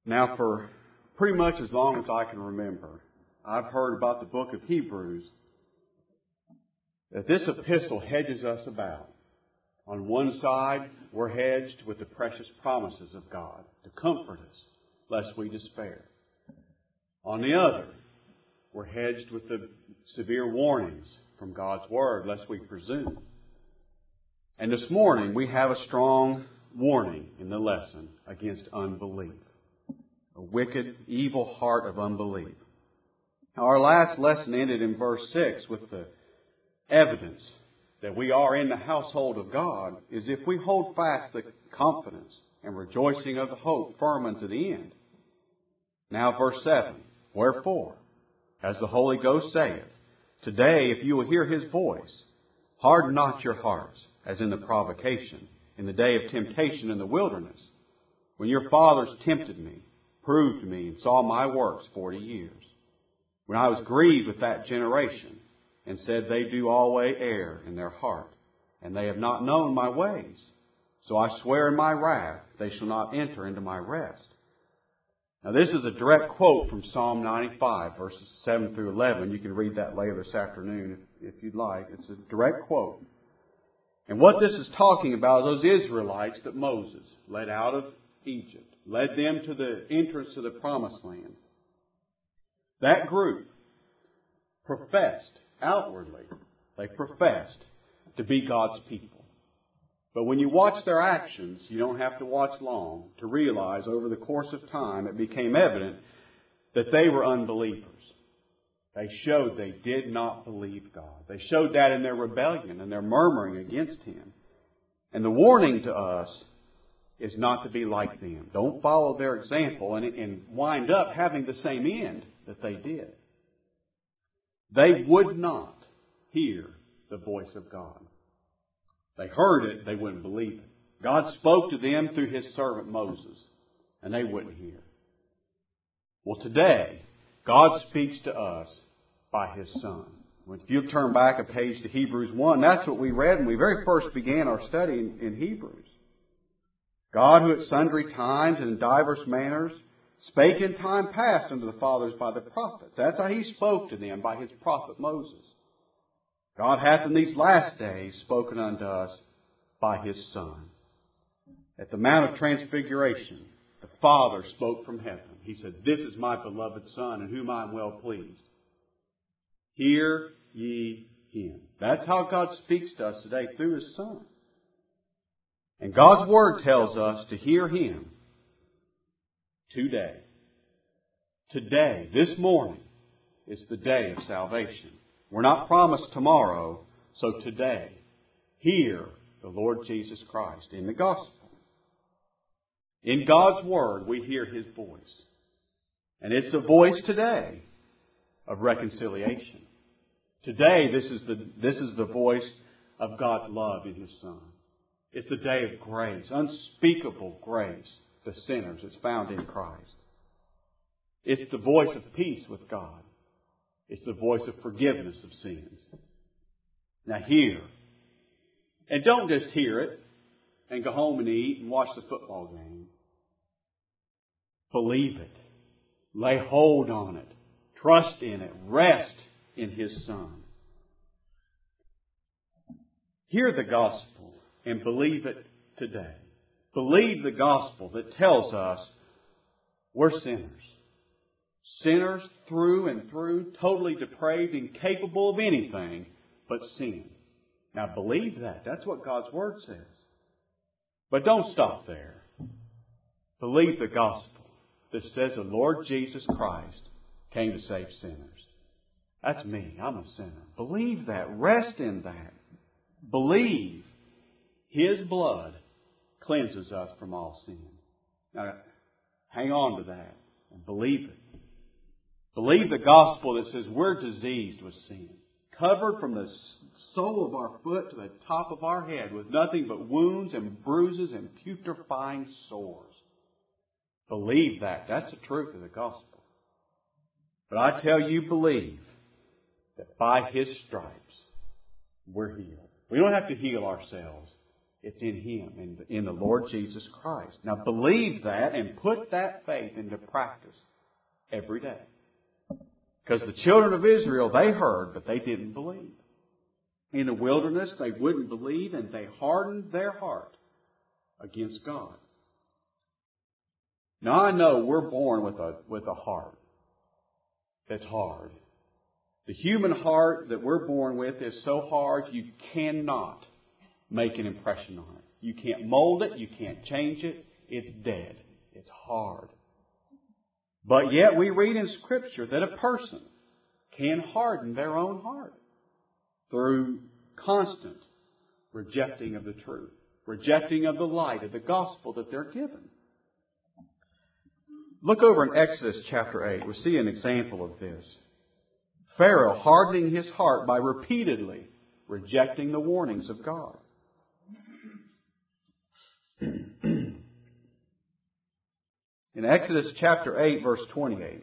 Now, for pretty much as long as I can remember, I've heard about the book of Hebrews that this epistle hedges us about. On one side, we're hedged with the precious promises of God to comfort us, lest we despair. On the other, we're hedged with the severe warnings from God's Word, lest we presume. And this morning, we have a strong warning in the lesson against unbelief. A wicked, evil heart of unbelief. Now, our last lesson ended in verse 6 with the evidence that we are in the household of God is if we hold fast the confidence and rejoicing of the hope firm unto the end. Now, verse 7, wherefore, as the Holy Ghost saith, today, if you will hear His voice, harden not your hearts, as in the provocation, in the day of temptation in the wilderness, when your fathers tempted me, proved me, and saw my works 40 years. When I was grieved with that generation, and said, they do always err in their heart, and they have not known my ways. So I swear in my wrath, they shall not enter into my rest. Now this is a direct quote from Psalm 95, verses 7 through 11. You can read that later this afternoon if you'd like. It's a direct quote. And what this is talking about is those Israelites that Moses led out of Egypt, led them to the entrance to the Promised Land. That group professed outwardly, they professed to be God's people. But when you watch their actions, you don't have to watch long to realize over the course of time it became evident that they were unbelievers. They showed they did not believe God. They showed that in their rebellion and their murmuring against Him. And the warning to us is not to be like them. Don't follow their example and wind up having the same end that they did. They would not hear the voice of God. They heard it, they wouldn't believe it. God spoke to them through His servant Moses, and they wouldn't hear. Well, today, God speaks to us by His Son. If you turn back a page to Hebrews 1, that's what we read when we very first began our study in Hebrews. God, who at sundry times and in divers manners spake in time past unto the fathers by the prophets. That's how He spoke to them, by His prophet Moses. God hath in these last days spoken unto us by His Son. At the Mount of Transfiguration, the Father spoke from heaven. He said, this is my beloved Son, in whom I am well pleased. Hear ye Him. That's how God speaks to us today, through His Son. And God's Word tells us to hear Him today. Today, this morning, is the day of salvation. We're not promised tomorrow, so today, hear the Lord Jesus Christ in the gospel. In God's Word, we hear His voice. And it's a voice today of reconciliation. Today, this is the voice of God's love in His Son. It's a day of grace, unspeakable grace to sinners. It's found in Christ. It's the voice of peace with God. It's the voice of forgiveness of sins. Now hear. And don't just hear it and go home and eat and watch the football game. Believe it. Lay hold on it. Trust in it. Rest in His Son. Hear the gospel and believe it today. Believe the gospel that tells us we're sinners. Sinners through and through, totally depraved, incapable of anything but sin. Now believe that. That's what God's Word says. But don't stop there. Believe the gospel that says the Lord Jesus Christ came to save sinners. That's me. I'm a sinner. Believe that. Rest in that. Believe His blood cleanses us from all sin. Now, hang on to that and believe it. Believe the gospel that says we're diseased with sin, covered from the sole of our foot to the top of our head with nothing but wounds and bruises and putrefying sores. Believe that. That's the truth of the gospel. But I tell you, believe that by His stripes we're healed. We don't have to heal ourselves. It's in Him, in the Lord Jesus Christ. Now believe that and put that faith into practice every day. Because the children of Israel, they heard, but they didn't believe. In the wilderness, they wouldn't believe, and they hardened their heart against God. Now I know we're born with a heart that's hard. The human heart that we're born with is so hard you cannot make an impression on it. You can't mold it. You can't change it. It's dead. It's hard. But yet we read in Scripture that a person can harden their own heart through constant rejecting of the truth, rejecting of the light of the gospel that they're given. Look over in Exodus chapter 8. We see an example of this. Pharaoh hardening his heart by repeatedly rejecting the warnings of God. In Exodus chapter 8, verse 28.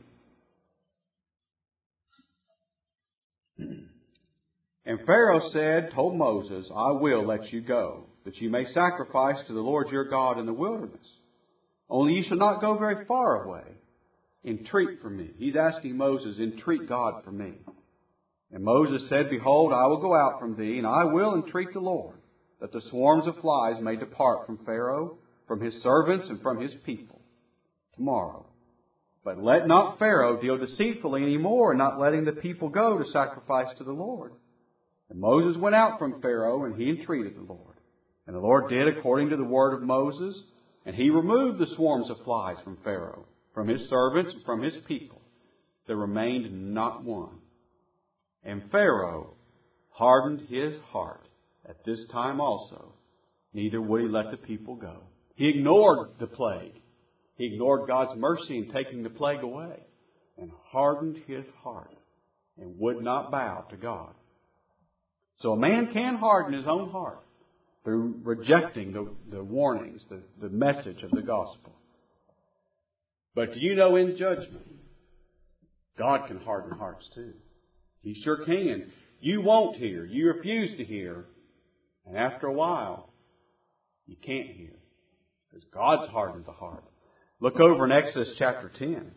And Pharaoh told Moses, I will let you go, that you may sacrifice to the Lord your God in the wilderness. Only you shall not go very far away. Entreat for me. He's asking Moses, entreat God for me. And Moses said, Behold, I will go out from thee, and I will entreat the Lord, that the swarms of flies may depart from Pharaoh, from his servants, and from his people tomorrow. But let not Pharaoh deal deceitfully any more, in not letting the people go to sacrifice to the Lord. And Moses went out from Pharaoh, and he entreated the Lord. And the Lord did according to the word of Moses, and he removed the swarms of flies from Pharaoh, from his servants, and from his people. There remained not one. And Pharaoh hardened his heart at this time also. Neither would he let the people go. He ignored the plague. He ignored God's mercy in taking the plague away, and hardened his heart and would not bow to God. So a man can harden his own heart through rejecting the warnings, the message of the gospel. But do you know, in judgment, God can harden hearts too. He sure can. You won't hear. You refuse to hear. And after a while, you can't hear. Because God's hardened the heart. Look over in Exodus chapter 10.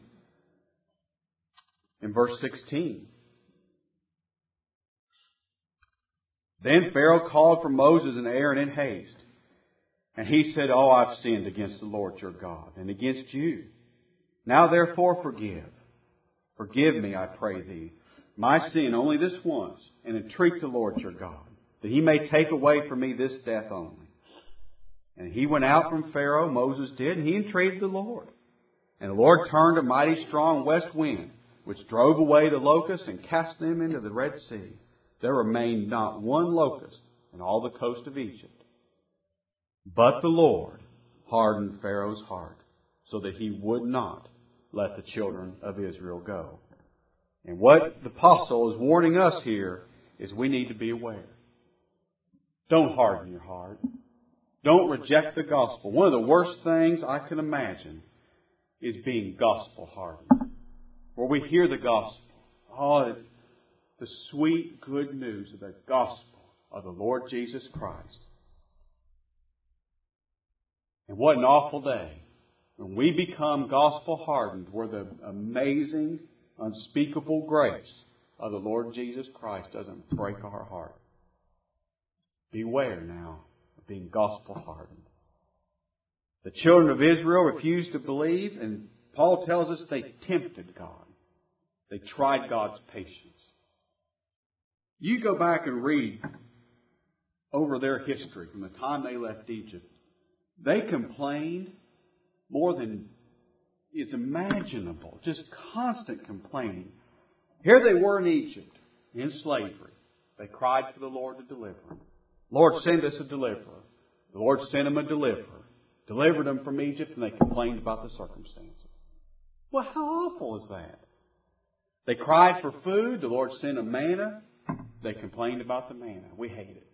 In verse 16. Then Pharaoh called for Moses and Aaron in haste. And he said, Oh, I've sinned against the Lord your God, and against you. Now therefore forgive. Forgive me, I pray thee, my sin only this once, and entreat the Lord your God, that he may take away from me this death only. And he went out from Pharaoh, Moses did, and he entreated the Lord. And the Lord turned a mighty strong west wind, which drove away the locusts and cast them into the Red Sea. There remained not one locust in all the coast of Egypt. But the Lord hardened Pharaoh's heart, so that he would not let the children of Israel go. And what the apostle is warning us here is we need to be aware. Don't harden your heart. Don't reject the gospel. One of the worst things I can imagine is being gospel hardened. Where we hear the gospel. Oh, the sweet good news of the gospel of the Lord Jesus Christ. And what an awful day when we become gospel hardened, where the amazing, unspeakable grace of the Lord Jesus Christ doesn't break our heart. Beware now of being gospel hardened. The children of Israel refused to believe, and Paul tells us they tempted God. They tried God's patience. You go back and read over their history from the time they left Egypt. They complained more than is imaginable. Just constant complaining. Here they were in Egypt, in slavery. They cried for the Lord to deliver them. Lord, send us a deliverer. The Lord sent them a deliverer. Delivered them from Egypt, and they complained about the circumstances. Well, how awful is that? They cried for food. The Lord sent them manna. They complained about the manna. We hate it.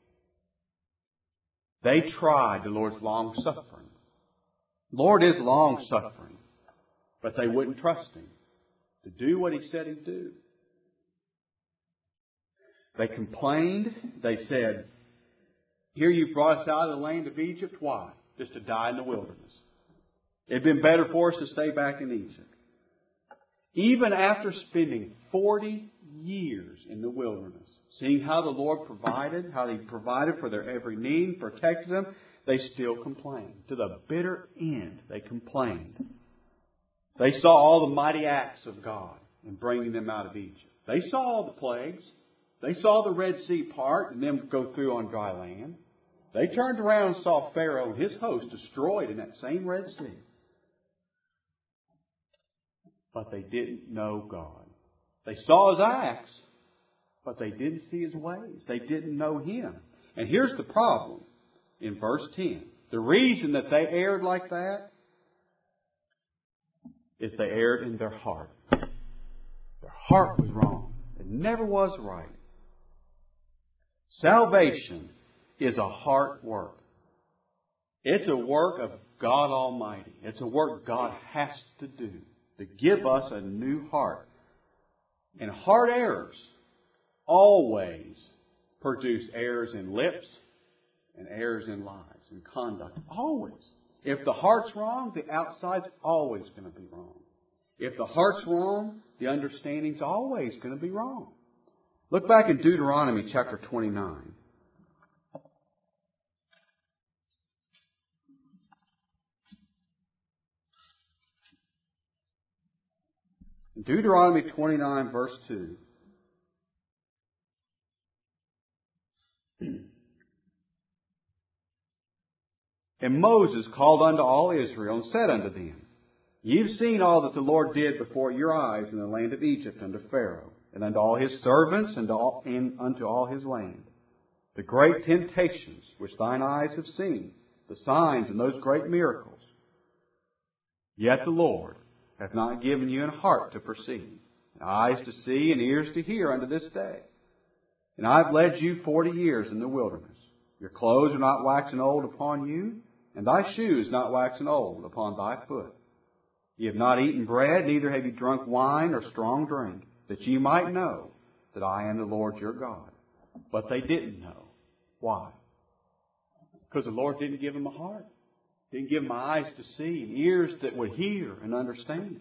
They tried the Lord's long-suffering. The Lord is long-suffering, but they wouldn't trust Him to do what He said He'd do. They complained. They said, Here you brought us out of the land of Egypt. Why? Just to die in the wilderness. It'd been better for us to stay back in Egypt. Even after spending 40 years in the wilderness, seeing how the Lord provided, how He provided for their every need, protected them, they still complained. To the bitter end, they complained. They saw all the mighty acts of God in bringing them out of Egypt. They saw all the plagues. They saw the Red Sea part and them go through on dry land. They turned around and saw Pharaoh and his host destroyed in that same Red Sea. But they didn't know God. They saw His acts, but they didn't see His ways. They didn't know Him. And here's the problem in verse 10. The reason that they erred like that is they erred in their heart. Their heart was wrong. It never was right. Salvation is a heart work. It's a work of God Almighty. It's a work God has to do to give us a new heart. And heart errors always produce errors in lips and errors in lives and conduct. Always. If the heart's wrong, the outside's always going to be wrong. If the heart's wrong, the understanding's always going to be wrong. Look back in Deuteronomy chapter 29. Deuteronomy 29 verse 2. And Moses called unto all Israel and said unto them, Ye have seen all that the Lord did before your eyes in the land of Egypt unto Pharaoh, and unto all his servants, and unto all his land. The great temptations which thine eyes have seen, the signs and those great miracles. Yet the Lord hath not given you an heart to perceive, and eyes to see, and ears to hear unto this day. And I have led you 40 years in the wilderness. Your clothes are not waxen old upon you, and thy shoes not waxen old upon thy foot. Ye have not eaten bread, neither have ye drunk wine or strong drink, that ye might know that I am the Lord your God. But they didn't know. Why? Because the Lord didn't give them a heart. Didn't give them eyes to see and ears that would hear and understand.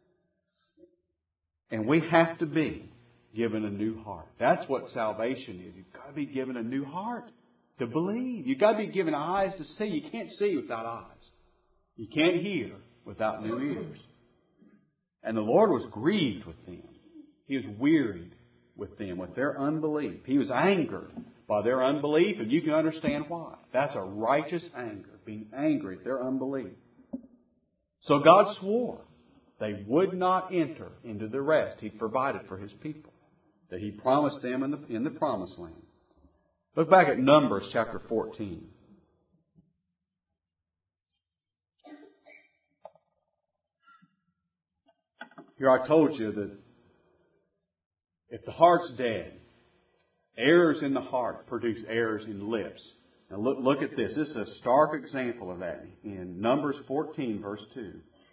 And we have to be given a new heart. That's what salvation is. You've got to be given a new heart to believe. You've got to be given eyes to see. You can't see without eyes. You can't hear without new ears. And the Lord was grieved with them. He was wearied with them, with their unbelief. He was angered by their unbelief, and you can understand why. That's a righteous anger, being angry at their unbelief. So God swore they would not enter into the rest He provided for His people, that He promised them in the promised land. Look back at Numbers chapter 14. Here I told you that if the heart's dead, errors in the heart produce errors in lips. Now look at this. This is a stark example of that in Numbers 14 verse 2.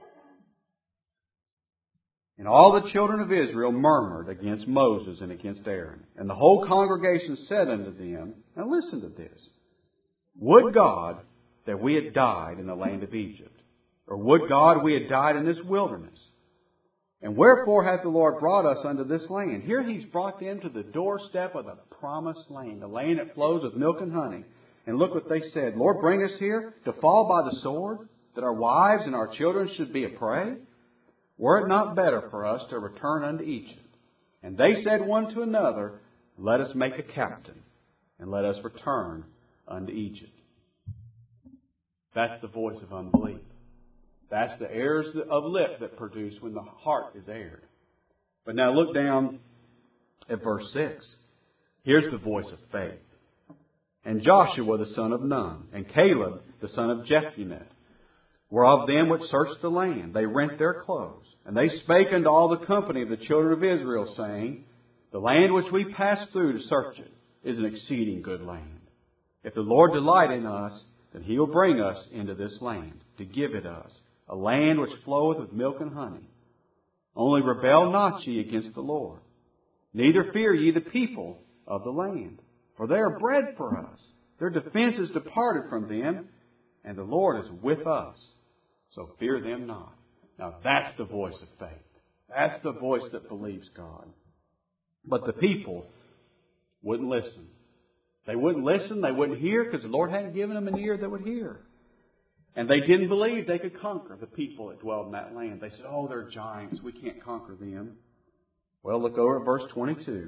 And all the children of Israel murmured against Moses and against Aaron. And the whole congregation said unto them, now listen to this, would God that we had died in the land of Egypt, or would God we had died in this wilderness? And wherefore hath the Lord brought us unto this land? Here He's brought them to the doorstep of the promised land, the land that flows with milk and honey. And look what they said. Lord, bring us here to fall by the sword, that our wives and our children should be a prey? Were it not better for us to return unto Egypt? And they said one to another, let us make a captain, and let us return unto Egypt. That's the voice of unbelief. That's the errors of lip that produce when the heart is erred. But now look down at verse 6. Here's the voice of faith. And Joshua the son of Nun, and Caleb the son of Jephunneh, were of them which searched the land. They rent their clothes. And they spake unto all the company of the children of Israel, saying, the land which we passed through to search it is an exceeding good land. If the Lord delight in us, then He will bring us into this land, to give it us, a land which floweth with milk and honey. Only rebel not ye against the Lord. Neither fear ye the people of the land, for they are bread for us. Their defense is departed from them, and the Lord is with us. So fear them not. Now that's the voice of faith. That's the voice that believes God. But the people wouldn't listen. They wouldn't listen. They wouldn't hear because the Lord hadn't given them an ear that would hear. And they didn't believe they could conquer the people that dwelled in that land. They said, oh, they're giants. We can't conquer them. Well, look over at verse 22.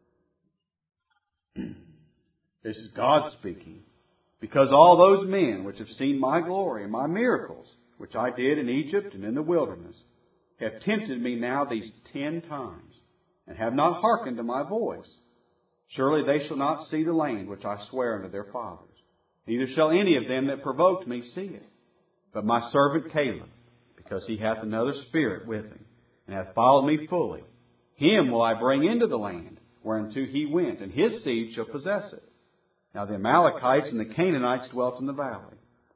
This is God speaking. Because all those men which have seen my glory and my miracles, which I did in Egypt and in the wilderness, have tempted me now these 10 times, and have not hearkened to my voice. Surely they shall not see the land which I swear unto their fathers. Neither shall any of them that provoked me see it. But my servant Caleb, because he hath another spirit with him, and hath followed me fully, him will I bring into the land whereunto he went, and his seed shall possess it. Now the Amalekites and the Canaanites dwelt in the valley.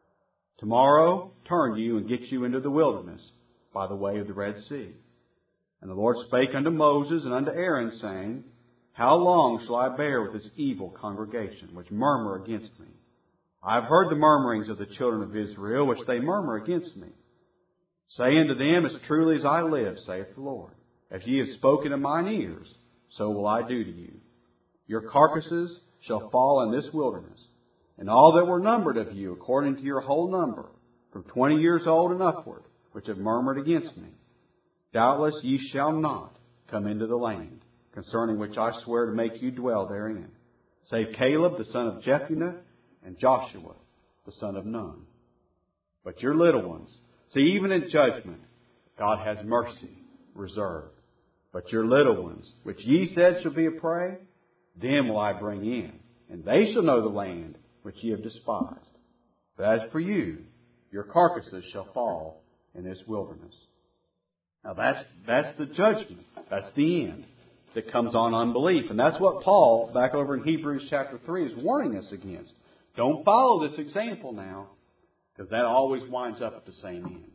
Tomorrow turn you and get you into the wilderness by the way of the Red Sea. And the Lord spake unto Moses and unto Aaron, saying, How long shall I bear with this evil congregation, which murmur against me? I have heard the murmurings of the children of Israel, which they murmur against me. Say unto them, As truly as I live, saith the Lord, as ye have spoken in mine ears, so will I do to you. Your carcasses shall fall in this wilderness, and all that were numbered of you, according to your whole number, from 20 years old and upward, which have murmured against me. Doubtless ye shall not come into the land, concerning which I swear to make you dwell therein, save Caleb the son of Jephunneh, and Joshua the son of Nun. But your little ones, see, even in judgment, God has mercy reserved. But your little ones, which ye said shall be a prey, them will I bring in, and they shall know the land which ye have despised. But as for you, your carcasses shall fall in this wilderness. Now that's the judgment. That's the end that comes on unbelief. And that's what Paul, back over in Hebrews chapter 3, is warning us against. Don't follow this example now, because that always winds up at the same end.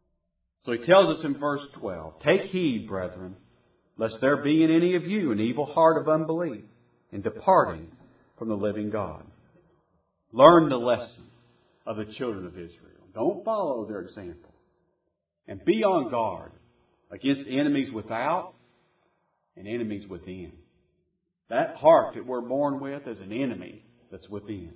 So he tells us in verse 12, Take heed, brethren, lest there be in any of you an evil heart of unbelief, in departing from the living God. Learn the lesson of the children of Israel. Don't follow their example. And be on guard against enemies without and enemies within. That heart that we're born with is an enemy that's within.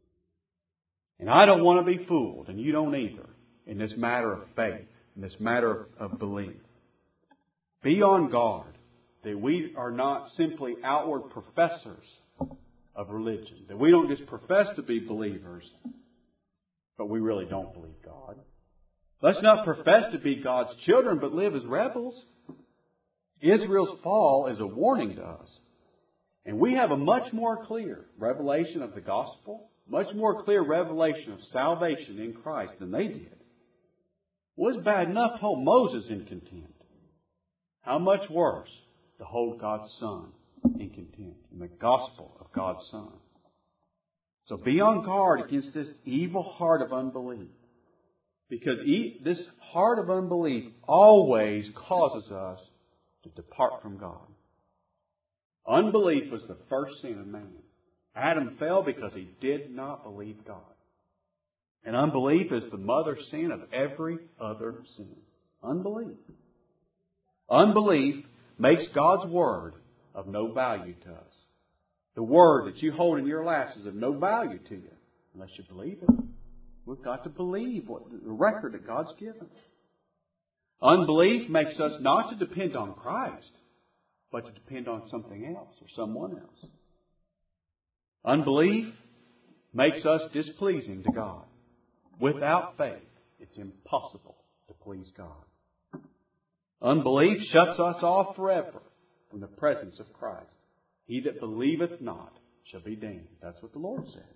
And I don't want to be fooled, and you don't either, in this matter of faith, in this matter of belief. Be on guard that we are not simply outward professors of religion, that we don't just profess to be believers, but we really don't believe God. Let's not profess to be God's children, but live as rebels. Israel's fall is a warning to us. And we have a much more clear revelation of the gospel, much more clear revelation of salvation in Christ than they did. It was bad enough to hold Moses in contempt. How much worse to hold God's Son in contempt, in the gospel of God's Son. So be on guard against this evil heart of unbelief. Because this heart of unbelief always causes us to depart from God. Unbelief was the first sin of man. Adam fell because he did not believe God. And unbelief is the mother sin of every other sin. Unbelief. Unbelief makes God's Word of no value to us. The Word that you hold in your laps is of no value to you unless you believe it. We've got to believe the record that God's given. Unbelief makes us not to depend on Christ, but to depend on something else or someone else. Unbelief makes us displeasing to God. Without faith, it's impossible to please God. Unbelief shuts us off forever from the presence of Christ. He that believeth not shall be damned. That's what the Lord said.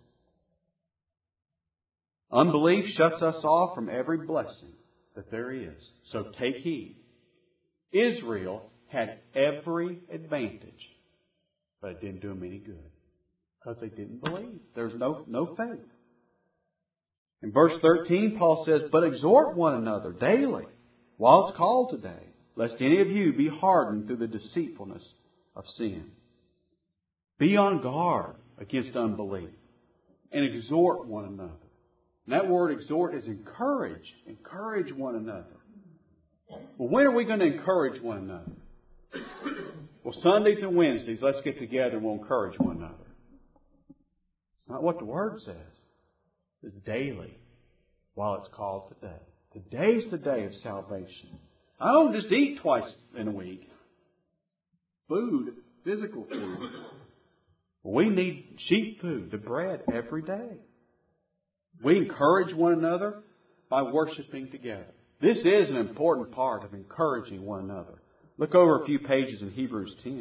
Unbelief shuts us off from every blessing that there is. So take heed. Israel had every advantage, but it didn't do them any good because they didn't believe. There's no faith. In verse 13, Paul says, But exhort one another daily, while it's called today, lest any of you be hardened through the deceitfulness of sin. Be on guard against unbelief. and exhort one another. And that word exhort is encourage. Encourage one another. Well, when are we going to encourage one another? Well, Sundays and Wednesdays, let's get together and we'll encourage one another. It's not what the Word says. It's daily, while it's called today. Today's the day of salvation. I don't just eat twice in a week. Food, physical food. We need sheep food, the bread, every day. We encourage one another by worshiping together. This is an important part of encouraging one another. Look over a few pages in Hebrews 10.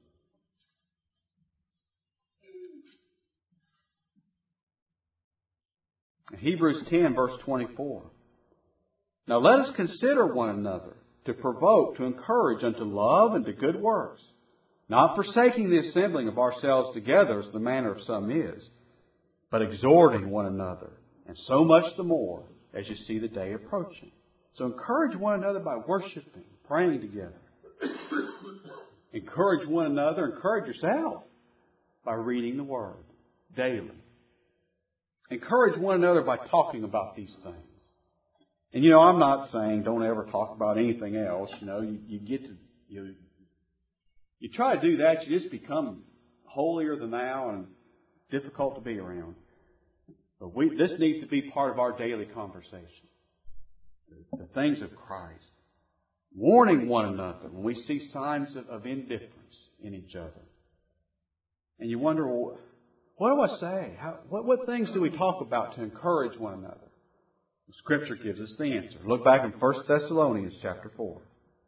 Hebrews 10, verse 24. Now let us consider one another to provoke, to encourage unto love and to good works, not forsaking the assembling of ourselves together as the manner of some is, but exhorting one another, and so much the more as you see the day approaching. So encourage one another by worshiping, praying together. Encourage one another, encourage yourself by reading the Word daily. Encourage one another by talking about these things. And I'm not saying don't ever talk about anything else. You get to, you try to do that, you just become holier than thou and difficult to be around. But this needs to be part of our daily conversation. The things of Christ. Warning one another when we see signs of indifference in each other. And you wonder, well, what do I say? What things do we talk about to encourage one another? Scripture gives us the answer. Look back in 1 Thessalonians chapter 4.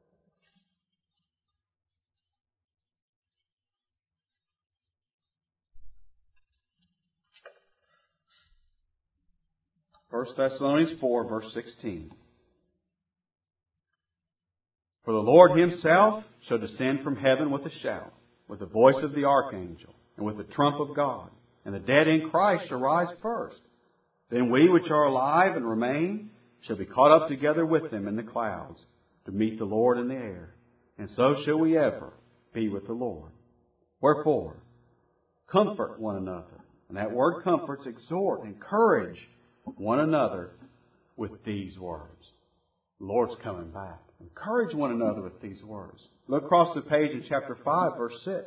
First Thessalonians 4, verse 16. For the Lord Himself shall descend from heaven with a shout, with the voice of the archangel, and with the trump of God. And the dead in Christ shall rise first. Then we which are alive and remain shall be caught up together with them in the clouds to meet the Lord in the air. And so shall we ever be with the Lord. Wherefore, comfort one another. And that word comforts, exhort, encourage one another with these words. The Lord's coming back. Encourage one another with these words. Look across the page in chapter 5, verse 6.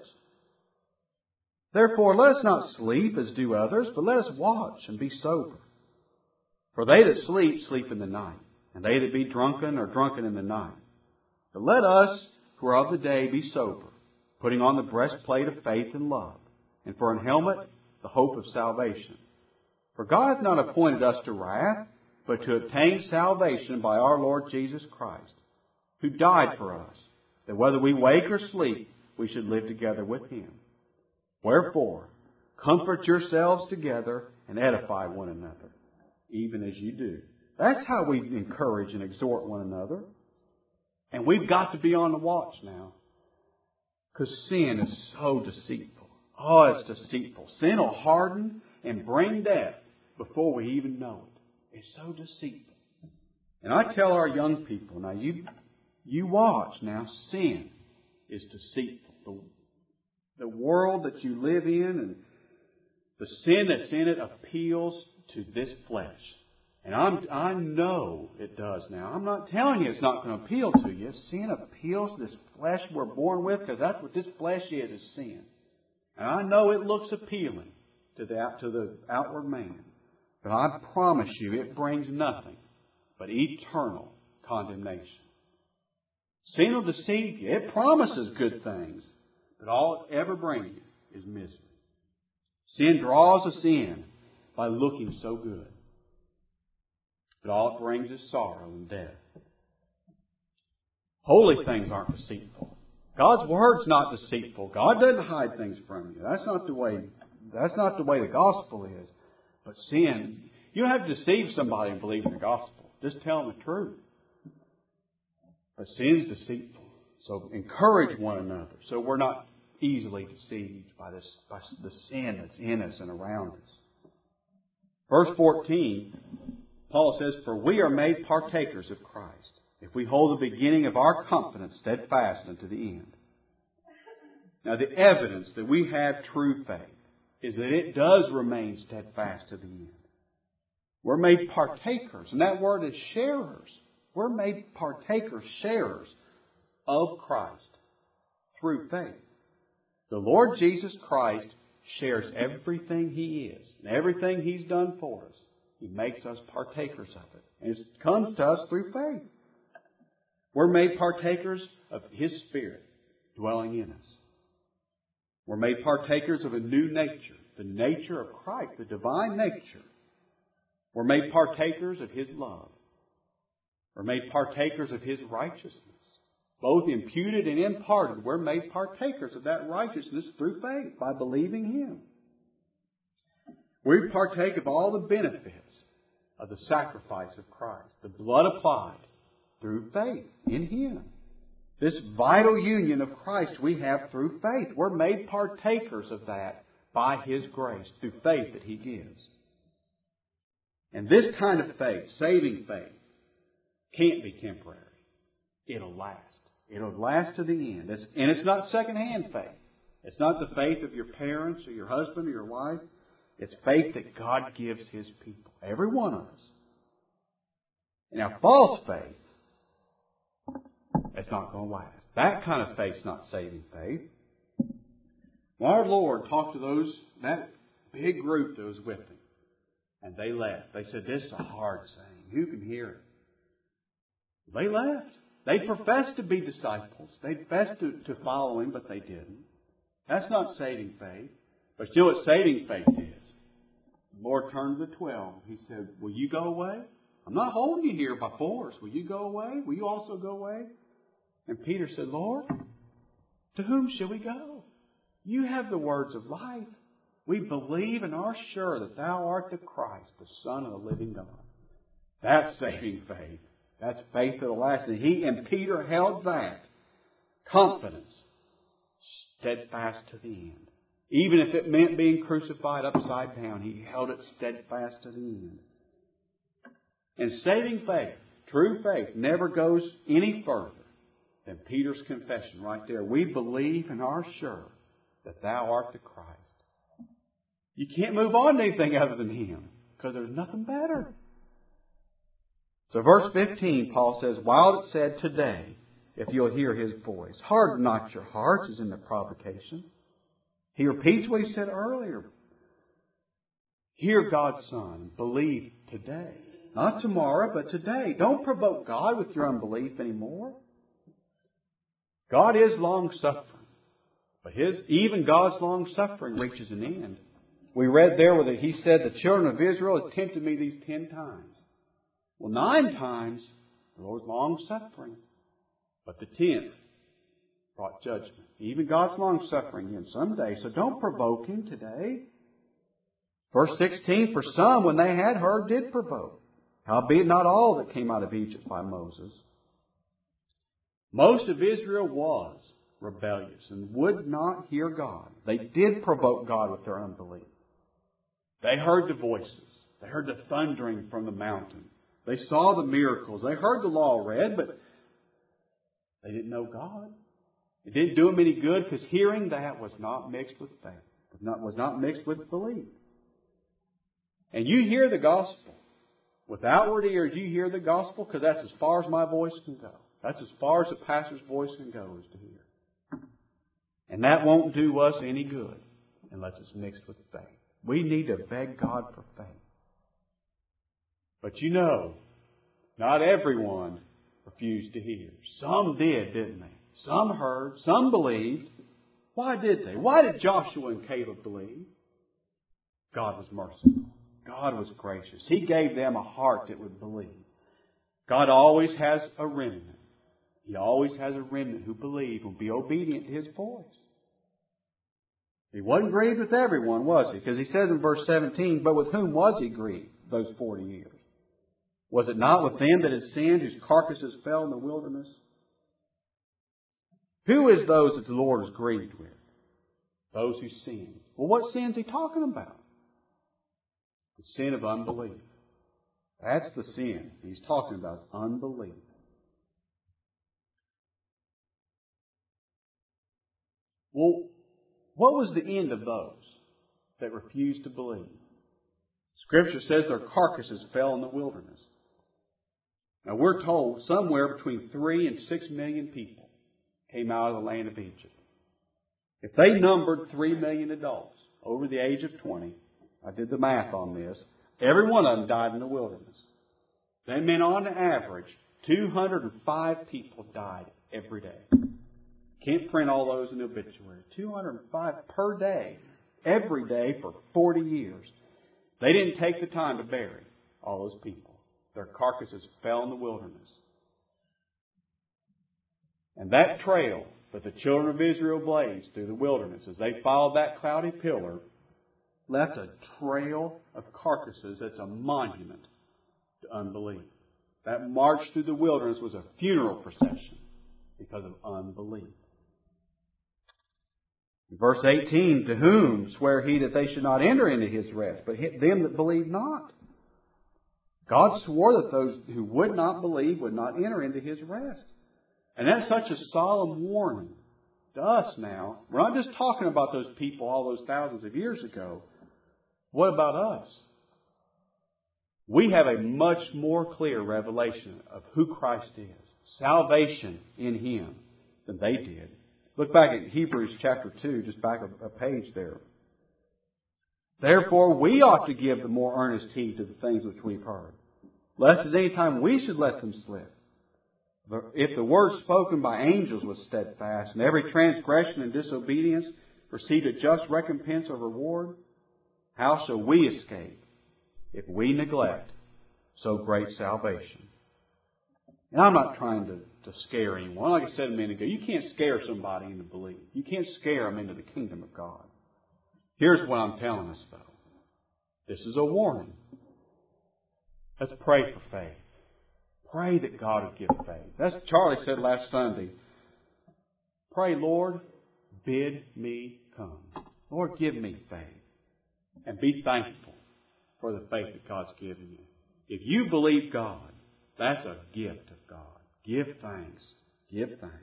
Therefore, let us not sleep as do others, but let us watch and be sober. For they that sleep, sleep in the night, and they that be drunken are drunken in the night. But let us, who are of the day, be sober, putting on the breastplate of faith and love, and for an helmet, the hope of salvation. For God hath not appointed us to wrath, but to obtain salvation by our Lord Jesus Christ, who died for us, that whether we wake or sleep, we should live together with Him. Wherefore, comfort yourselves together and edify one another, even as you do. That's how we encourage and exhort one another. And we've got to be on the watch now, because sin is so deceitful. Oh, it's deceitful. Sin will harden and bring death before we even know it. It's so deceitful. And I tell our young people, now you watch now, sin is deceitful. The world that you live in and the sin that's in it appeals to this flesh. And I know it does now. I'm not telling you it's not going to appeal to you. Sin appeals to this flesh we're born with, because that's what this flesh is sin. And I know it looks appealing to the outward man. But I promise you, it brings nothing but eternal condemnation. Sin will deceive you. It promises good things, but all it ever brings you is misery. Sin draws us in by looking so good, but all it brings is sorrow and death. Holy things aren't deceitful. God's Word's not deceitful. God doesn't hide things from you. That's not the way the gospel is. But sin, you don't have to deceive somebody and believe in the gospel. Just tell them the truth. But sin is deceitful. So encourage one another so we're not easily deceived by the sin that's in us and around us. Verse 14, Paul says, For we are made partakers of Christ, if we hold the beginning of our confidence steadfast unto the end. Now the evidence that we have true faith is that it does remain steadfast to the end. We're made partakers, and that word is sharers. We're made partakers, sharers of Christ through faith. The Lord Jesus Christ shares everything He is and everything He's done for us. He makes us partakers of it. And it comes to us through faith. We're made partakers of His Spirit dwelling in us. We're made partakers of a new nature, the nature of Christ, the divine nature. We're made partakers of His love. We're made partakers of His righteousness. Both imputed and imparted, we're made partakers of that righteousness through faith by believing Him. We partake of all the benefits of the sacrifice of Christ, the blood applied through faith in Him. This vital union of Christ we have through faith. We're made partakers of that by His grace, through faith that He gives. And this kind of faith, saving faith, can't be temporary. It'll last. It'll last to the end. And it's not second-hand faith. It's not the faith of your parents or your husband or your wife. It's faith that God gives His people, every one of us. Now, false faith, it's not going to last. That kind of faith's not saving faith. Well, our Lord talked to that big group that was with Him. And they left. They said, this is a hard saying. Who can hear it? They left. They professed to be disciples. They professed to follow Him, but they didn't. That's not saving faith. But you know what saving faith is? The Lord turned to the 12. He said, will you go away? I'm not holding you here by force. Will you go away? Will you also go away? And Peter said, Lord, to whom shall we go? You have the words of life. We believe and are sure that Thou art the Christ, the Son of the living God. That's saving faith. That's faith that will last. And Peter held that confidence steadfast to the end. Even if it meant being crucified upside down, he held it steadfast to the end. And saving faith, true faith, never goes any further than Peter's confession right there. We believe and are sure that Thou art the Christ. You can't move on to anything other than Him because there's nothing better. So verse 15, Paul says, while it said today, if you'll hear His voice, harden not your hearts as in the provocation. He repeats what he said earlier. Hear God's Son. Believe today. Not tomorrow, but today. Don't provoke God with your unbelief anymore. God is long-suffering. But even God's long-suffering reaches an end. We read there where He said, the children of Israel had tempted me these 10 times. Well, 9 times, the Lord's long-suffering. But the 10th brought judgment. Even God's long-suffering ends someday. So don't provoke Him today. Verse 16, for some, when they had heard, did provoke. Howbeit not all that came out of Egypt by Moses. Most of Israel was rebellious and would not hear God. They did provoke God with their unbelief. They heard the voices. They heard the thundering from the mountain. They saw the miracles. They heard the law read, but they didn't know God. It didn't do them any good because hearing that was not mixed with faith. Was not mixed with belief. And you hear the gospel. With outward ears, you hear the gospel because that's as far as my voice can go. That's as far as the pastor's voice can go is to hear. And that won't do us any good unless it's mixed with faith. We need to beg God for faith. But you know, not everyone refused to hear. Some did, didn't they? Some heard, some believed. Why did they? Why did Joshua and Caleb believe? God was merciful. God was gracious. He gave them a heart that would believe. God always has a remnant. He always has a remnant who believe and be obedient to His voice. He wasn't grieved with everyone, was He? Because He says in verse 17, but with whom was He grieved those 40 years? Was it not with them that had sinned, whose carcasses fell in the wilderness? Who is those that the Lord is grieved with? Those who sin. Well, what sin is He talking about? The sin of unbelief. That's the sin He's talking about, unbelief. Well, what was the end of those? that refused to believe. Scripture says their carcasses fell in the wilderness. Now we're told somewhere between 3 and 6 million people came out of the land of Egypt. If they numbered 3 million adults over the age of 20, I did the math on this, every one of them died in the wilderness. That meant on average, 205 people died every day. Can't print all those in the obituary. 205 per day, every day for 40 years. They didn't take the time to bury all those people. Their carcasses fell in the wilderness. And that trail that the children of Israel blazed through the wilderness as they followed that cloudy pillar left a trail of carcasses that's a monument to unbelief. That march through the wilderness was a funeral procession because of unbelief. In verse 18, to whom sware he that they should not enter into his rest, but them that believe not? God swore that those who would not believe would not enter into his rest. And that's such a solemn warning to us now. We're not just talking about those people all those thousands of years ago. What about us? We have a much more clear revelation of who Christ is, salvation in Him, than they did. Look back at Hebrews chapter 2, just back a page there. Therefore, we ought to give the more earnest heed to the things which we've heard, lest at any time we should let them slip. If the word spoken by angels was steadfast, and every transgression and disobedience received a just recompense or reward, how shall we escape if we neglect so great salvation? And I'm not trying to scare anyone. Like I said a minute ago, you can't scare somebody into belief. You can't scare them into the kingdom of God. Here's what I'm telling us, though. This is a warning. Let's pray for faith. Pray that God would give faith. That's what Charlie said last Sunday. Pray, Lord, bid me come. Lord, give me faith. And be thankful for the faith that God's given you. If you believe God, that's a gift of God. Give thanks. Give thanks.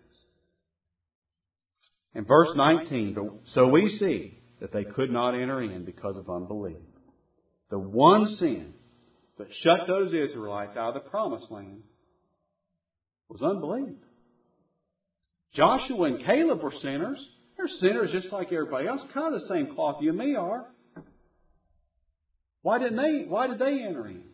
In verse 19, so we see that they could not enter in because of unbelief. The one sin that shut those Israelites out of the promised land was unbelief. Joshua and Caleb were sinners. They're sinners just like everybody else. Kind of the same cloth you and me are. Why did they enter in?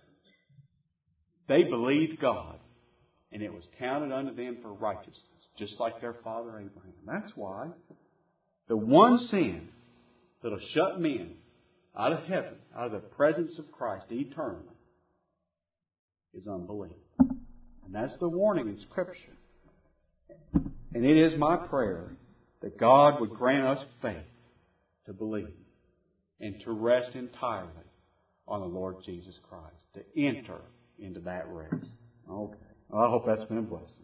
They believed God, and it was counted unto them for righteousness, just like their father Abraham. That's why the one sin that will shut men out of heaven, out of the presence of Christ eternally, is unbelief. And that's the warning in Scripture. And it is my prayer that God would grant us faith to believe and to rest entirely on the Lord Jesus Christ, to enter into that rest. Okay. Well, I hope that's been a blessing.